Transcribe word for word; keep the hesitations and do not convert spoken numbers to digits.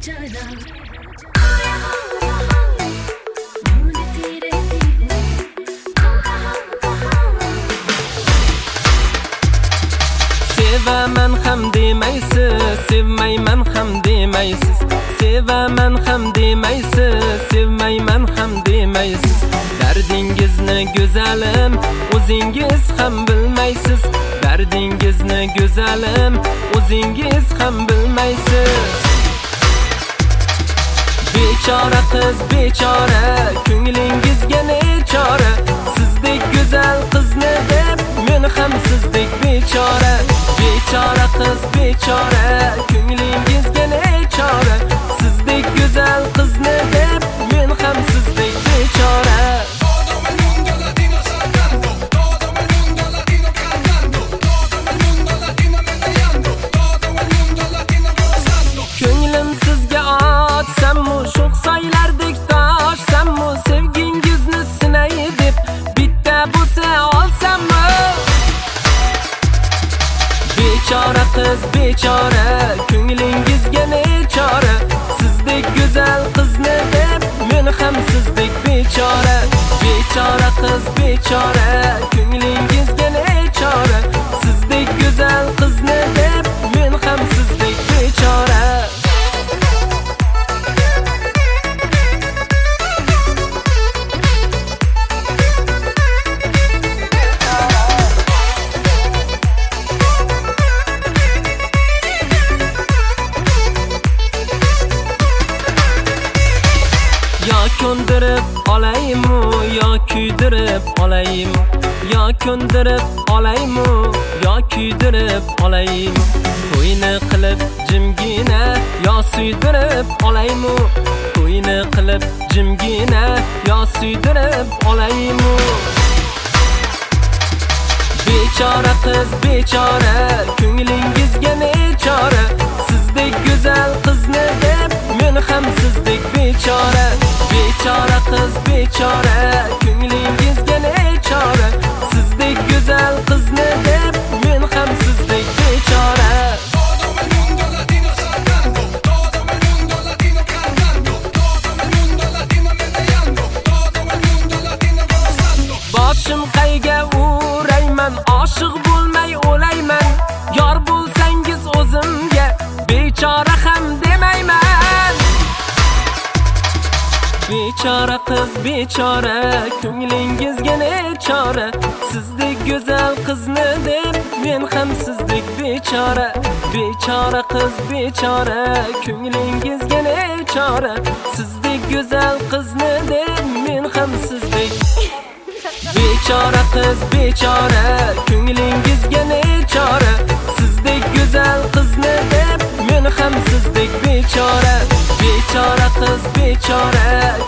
Sevaman ham demaysiz, sevmayman ham demaysiz. Sevaman ham demaysiz, sevmayman ham demaysiz. Dardingizni go'zalim, o'zingiz ham bilmaysiz. Dardingizni go'zalim, o'zingiz ham bilmaysiz. Bechora qiz, bechora, ko'nglingizga nechora? Sizdek go'zal qizni deb, men ham sizdek bechora. Bechora qiz, bechora, ko'nglingizga nechora? Sizdek go'zal qizni deb, men ham sizdek bechora. Ko'nglim sizga ochsammu, sho'xsoylardek toshsammu, sevgingizni sinay deb bitta bo'lsa olsammu. Bechora qiz, bechora, ko'nglingizga nechora? Sizdek go'zal qizni deb, men ham sizdek bechora. Bechora qiz, bechora, ko'nglingizga nechora? Sizdek go'zal qizni deb, men ham sizdek bechora. Yo ko'ndirib olaymu, yo kuydirib olaymu. Yo ko'ndirib olaymu, yo kuydirib olaymu. To'yni qilib jimgina, yo suydirib olaymu. To'yni qilib jimgina, yo suydirib olaymu. Bechora qiz, bechora, ko'nglingizga nechora? Sizdek go'zal qizni deb, men ham sizdek bechora. Bechora qiz, bechora, ko'nglingizga nechora? Sizdek go'zal qizni deb, men ham sizdek bechora. Boshim qayga urayman, oshiq bo'lmay o'layman. Yor bo'lsangiz o'zimga, bechora ham demayman. Bechora qiz, bechora, ko'nglingizga nechora? Sizdek go'zal qizni deb, men ham sizdek bechora. Bechora qiz, bechora, ko'nglingizga nechora? Sizdek go'zal qizni deb, men ham sizdek. Bechora qiz, bechora, ko'nglingizga nechora? Sizdek go'zal qizni deb, men ham sizdek bechora. Bechora qiz, bechora,